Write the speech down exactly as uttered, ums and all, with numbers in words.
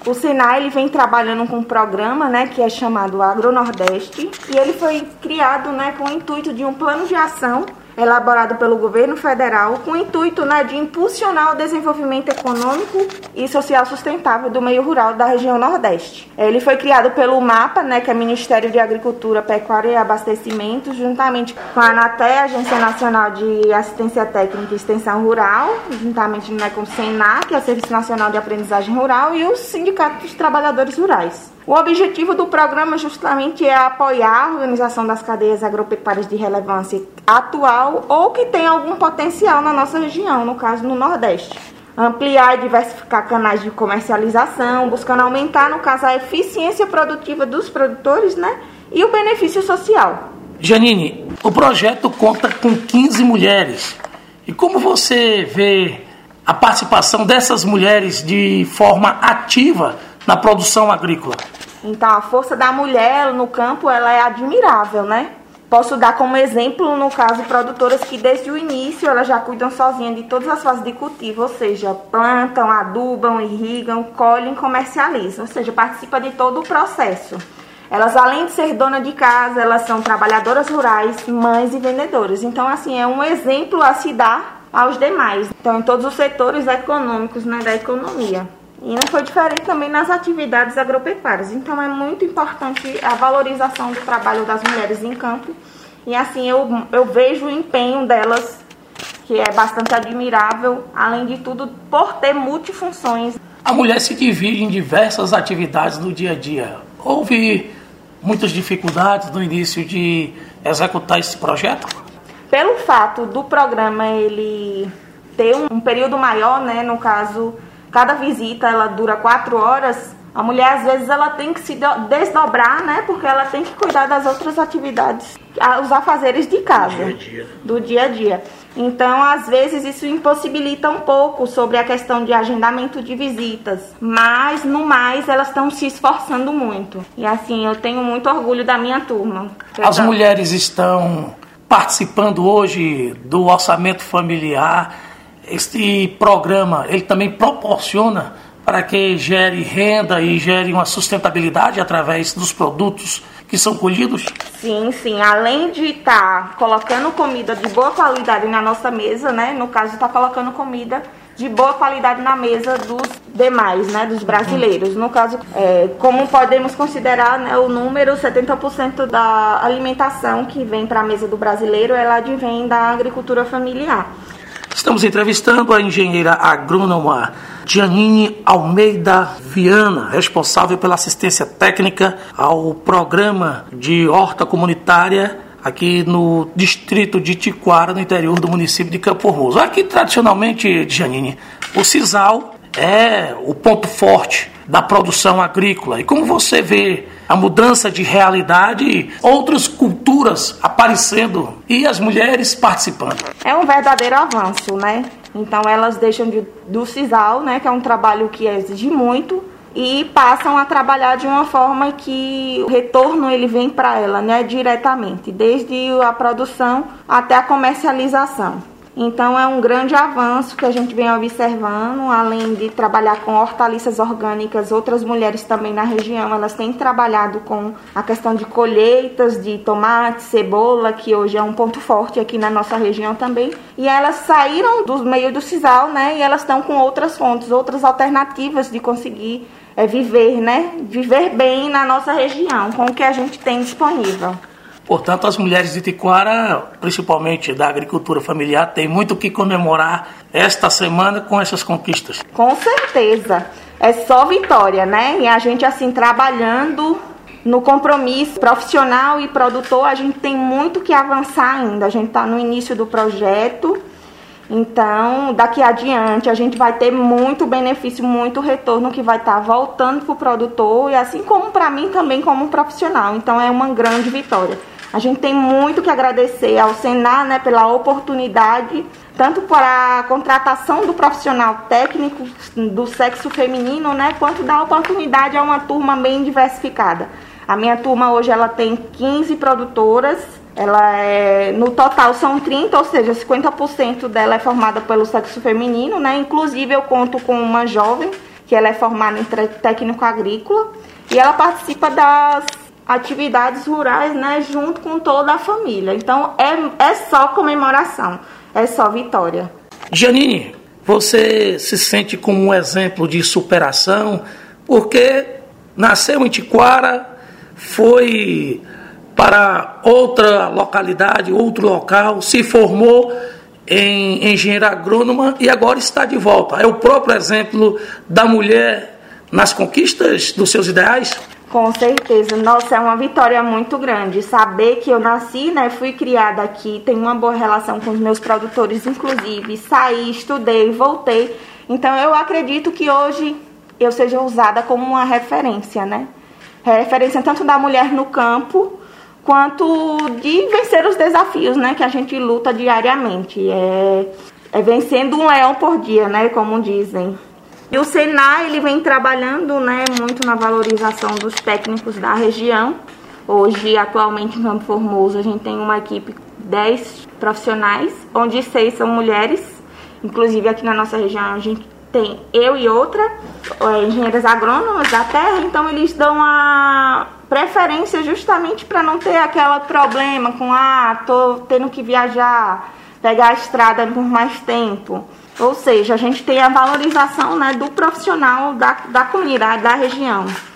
O Senai ele vem trabalhando com um programa, né, que é chamado Agronordeste, e ele foi criado, né, com o intuito de um plano de ação elaborado pelo governo federal com o intuito, né, de impulsionar o desenvolvimento econômico e social sustentável do meio rural da região Nordeste. Ele foi criado pelo MAPA, né, que é Ministério de Agricultura, Pecuária e Abastecimento, juntamente com a ANATE, Agência Nacional de Assistência Técnica e Extensão Rural, juntamente, né, com o SENAC, que é o Serviço Nacional de Aprendizagem Rural, e os Sindicatos dos Trabalhadores Rurais. O objetivo do programa justamente é apoiar a organização das cadeias agropecuárias de relevância atual ou que tem algum potencial na nossa região, no caso no Nordeste. Ampliar e diversificar canais de comercialização, buscando aumentar, no caso, a eficiência produtiva dos produtores, né, e o benefício social. Janine, o projeto conta com quinze mulheres. E como você vê a participação dessas mulheres de forma ativa na produção agrícola? Então, a força da mulher no campo, ela é admirável, né? Posso dar como exemplo, no caso, produtoras que desde o início elas já cuidam sozinhas de todas as fases de cultivo, ou seja, plantam, adubam, irrigam, colhem, comercializam, ou seja, participa de todo o processo. Elas, além de ser dona de casa, elas são trabalhadoras rurais, mães e vendedoras. Então, assim, é um exemplo a se dar aos demais. Então, em todos os setores econômicos, né, da economia. E não foi diferente também nas atividades agropecuárias. Então, é muito importante a valorização do trabalho das mulheres em campo. E, assim, eu, eu vejo o empenho delas, que é bastante admirável, além de tudo, por ter multifunções. A mulher se divide em diversas atividades no dia a dia. Houve muitas dificuldades no início de executar esse projeto? Pelo fato do programa ele ter um, um período maior, né, no caso... Cada visita, ela dura quatro horas. A mulher, às vezes, ela tem que se desdobrar, né? Porque ela tem que cuidar das outras atividades, os afazeres de casa. Do dia a dia. Do dia a dia. Então, às vezes, isso impossibilita um pouco sobre a questão de agendamento de visitas. Mas, no mais, elas estão se esforçando muito. E, assim, eu tenho muito orgulho da minha turma. As tô... mulheres estão participando hoje do orçamento familiar. Este programa, ele também proporciona para que gere renda e gere uma sustentabilidade através dos produtos que são colhidos? Sim, sim. Além de estar tá colocando comida de boa qualidade na nossa mesa, né? No caso, está colocando comida de boa qualidade na mesa dos demais, né? Dos brasileiros. No caso, é, como podemos considerar, né, o número, setenta por cento da alimentação que vem para a mesa do brasileiro, ela advém da agricultura familiar. Estamos entrevistando a engenheira agrônoma Janine Almeida Viana, responsável pela assistência técnica ao programa de horta comunitária aqui no distrito de Tiquara, no interior do município de Campo Formoso. Aqui, tradicionalmente, Janine, o sisal é o ponto forte da produção agrícola. E como você vê a mudança de realidade, outras culturas aparecendo e as mulheres participando? É um verdadeiro avanço, né? Então elas deixam de, do sisal, né, que é um trabalho que exige muito, e passam a trabalhar de uma forma que o retorno ele vem para ela, né, diretamente, desde a produção até a comercialização. Então é um grande avanço que a gente vem observando, além de trabalhar com hortaliças orgânicas, outras mulheres também na região, elas têm trabalhado com a questão de colheitas de tomate, cebola, que hoje é um ponto forte aqui na nossa região também, e elas saíram do meio do sisal, né, e elas estão com outras fontes, outras alternativas de conseguir é, viver, né, viver bem na nossa região, com o que a gente tem disponível. Portanto, as mulheres de Tiquara, principalmente da agricultura familiar, têm muito o que comemorar esta semana com essas conquistas. Com certeza. É só vitória, né? E a gente, assim, trabalhando no compromisso profissional e produtor, a gente tem muito que avançar ainda. A gente está no início do projeto. Então, daqui adiante, a gente vai ter muito benefício, muito retorno que vai estar voltando para o produtor e assim como para mim também como profissional. Então, é uma grande vitória. A gente tem muito que agradecer ao Senai, né, pela oportunidade, tanto para a contratação do profissional técnico do sexo feminino, né, quanto da oportunidade a uma turma bem diversificada. A minha turma hoje ela tem quinze produtoras. Ela é, no total são trinta, ou seja, cinquenta por cento dela é formada pelo sexo feminino, né? Inclusive eu conto com uma jovem, que ela é formada em técnico agrícola e ela participa das atividades rurais, né, junto com toda a família. Então é, é só comemoração, é só vitória. Janine, você se sente como um exemplo de superação, porque nasceu em Tiquara, foi para outra localidade, outro local, se formou em engenheira agrônoma e agora está de volta. É o próprio exemplo da mulher nas conquistas dos seus ideais? Com certeza. Nossa, é uma vitória muito grande. Saber que eu nasci, né, fui criada aqui, tenho uma boa relação com os meus produtores, inclusive, saí, estudei, voltei. Então eu acredito que hoje eu seja usada como uma referência, né? Referência tanto da mulher no campo, quanto de vencer os desafios, né, que a gente luta diariamente. É, é vencendo um leão por dia, né, como dizem. E o Senai, ele vem trabalhando, né, muito na valorização dos técnicos da região. Hoje, atualmente, em Campo Formoso, a gente tem uma equipe de dez profissionais, onde seis são mulheres. Inclusive, aqui na nossa região, a gente tem eu e outra, é, engenheiras agrônomas da terra. Então, eles dão a preferência justamente para não ter aquele problema com, ah, tô tendo que viajar, pegar a estrada por mais tempo. Ou seja, a gente tem a valorização, né, do profissional da, da comunidade, da região.